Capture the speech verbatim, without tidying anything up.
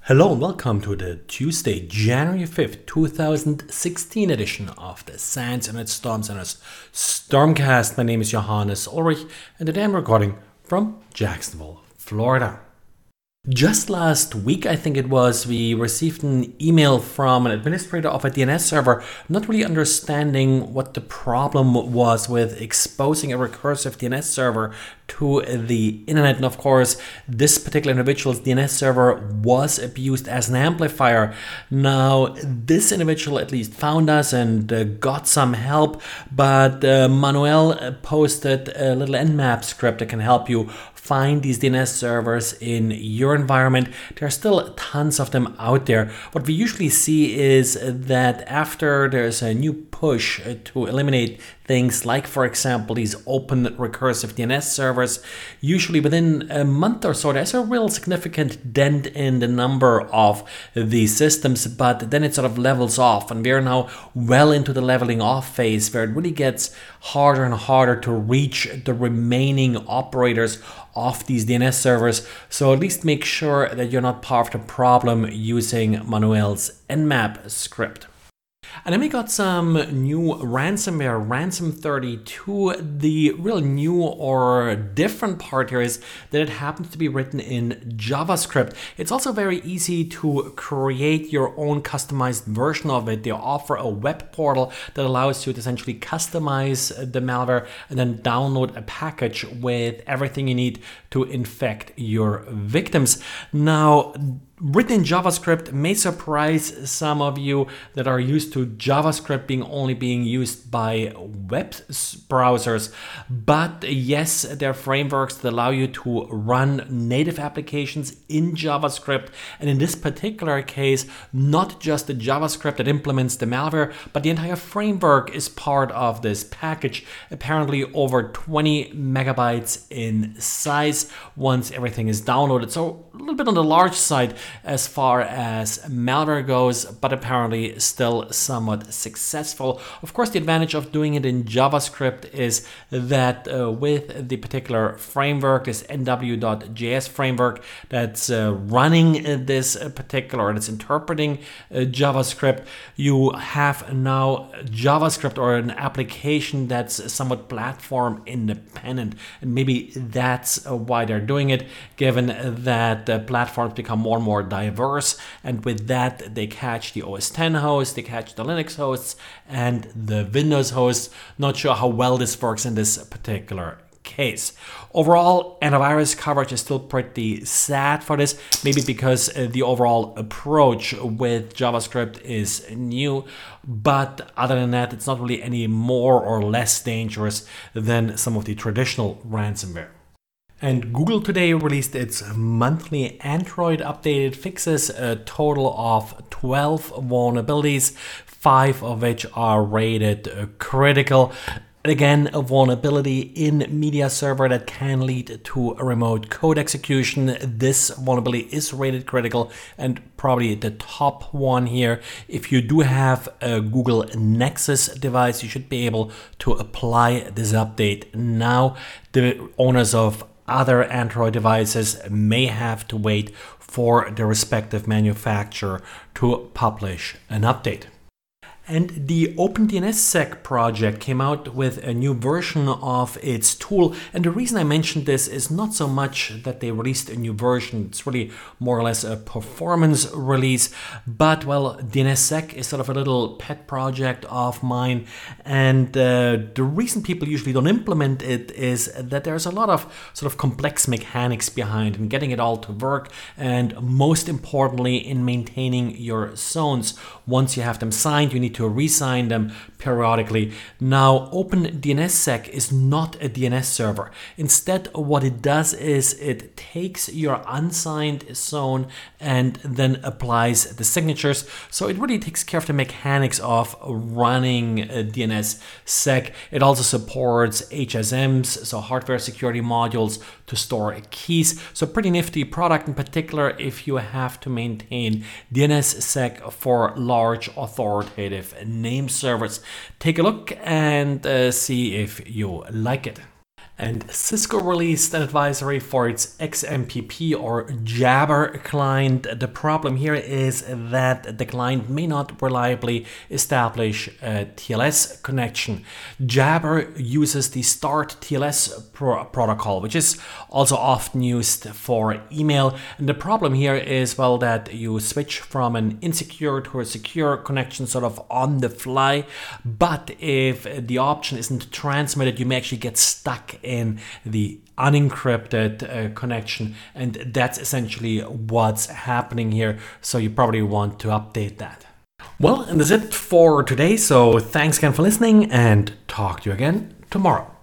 Hello and welcome to the Tuesday, January fifth, two thousand sixteen edition of the SANS Internet Storm Center's Stormcast. My name is Johannes Ulrich and today I'm recording from Jacksonville, Florida. Just last week, I think it was, we received an email from an administrator of a D N S server not really understanding what the problem was with exposing a recursive D N S server to the internet. And of course, this particular individual's D N S server was abused as an amplifier. Now, this individual at least found us and uh, got some help, but uh, Manuel posted a little Nmap script that can help you find these D N S servers in your environment. There are still tons of them out there. What we usually see is that after there's a new push to eliminate things like, for example, these open recursive D N S servers, usually within a month or so, there's a real significant dent in the number of these systems, but then it sort of levels off. And we're now well into the leveling off phase where it really gets harder and harder to reach the remaining operators of these D N S servers. So at least make sure that you're not part of the problem using Manuel's Nmap script. And then we got some new ransomware, Ransom thirty-two. The real new or different part here is that it happens to be written in JavaScript. It's also very easy to create your own customized version of it. They offer a web portal that allows you to essentially customize the malware and then download a package with everything you need to infect your victims. Now, written in JavaScript may surprise some of you that are used to JavaScript being only being used by web browsers. But yes, there are frameworks that allow you to run native applications in JavaScript. And in this particular case, not just the JavaScript that implements the malware, but the entire framework is part of this package. Apparently over twenty megabytes in size once everything is downloaded. So a little bit on the large side as far as malware goes, but apparently still somewhat successful. Of course, the advantage of doing it in JavaScript is that uh, with the particular framework, this N W dot J S framework that's uh, running uh, this uh, particular, that's interpreting uh, JavaScript, you have now JavaScript or an application that's somewhat platform independent. And maybe that's uh, why they're doing it, given that uh, platforms become more and more diverse, and with that they catch the O S ten hosts, they catch the Linux hosts and the Windows hosts. Not sure how well this works in this particular case. Overall, antivirus coverage is still pretty sad for this, maybe because uh, the overall approach with JavaScript is new, but other than that, it's not really any more or less dangerous than some of the traditional ransomware. And Google today released its monthly Android updated fixes, a total of twelve vulnerabilities, five of which are rated critical. Again, a vulnerability in media server that can lead to a remote code execution. This vulnerability is rated critical and probably the top one here. If you do have a Google Nexus device, you should be able to apply this update now. The owners of other Android devices may have to wait for the respective manufacturer to publish an update. And the OpenDNSSec project came out with a new version of its tool. And the reason I mentioned this is not so much that they released a new version. It's really more or less a performance release. But, well, DNSSec is sort of a little pet project of mine. And uh, the reason people usually don't implement it is that there's a lot of sort of complex mechanics behind and getting it all to work. And most importantly, in maintaining your zones. Once you have them signed, you need to re-sign them periodically. Now, OpenDNSSec is not a D N S server. Instead, what it does is it takes your unsigned zone and then applies the signatures. So it really takes care of the mechanics of running a DNSSec. It also supports H S Ms, so hardware security modules, to store keys. So pretty nifty product, in particular if you have to maintain DNSSec for large authoritative name servers. Take a look and uh, see if you like it. And Cisco released an advisory for its X M P P or Jabber client. The problem here is that the client may not reliably establish a T L S connection. Jabber uses the Start T L S pro- protocol, which is also often used for email. And the problem here is, well, that you switch from an insecure to a secure connection sort of on the fly. But if the option isn't transmitted, you may actually get stuck in the unencrypted uh, connection, and that's essentially what's happening here, so you probably want to update that. Well, and that's it for today, so thanks again for listening, and talk to you again tomorrow.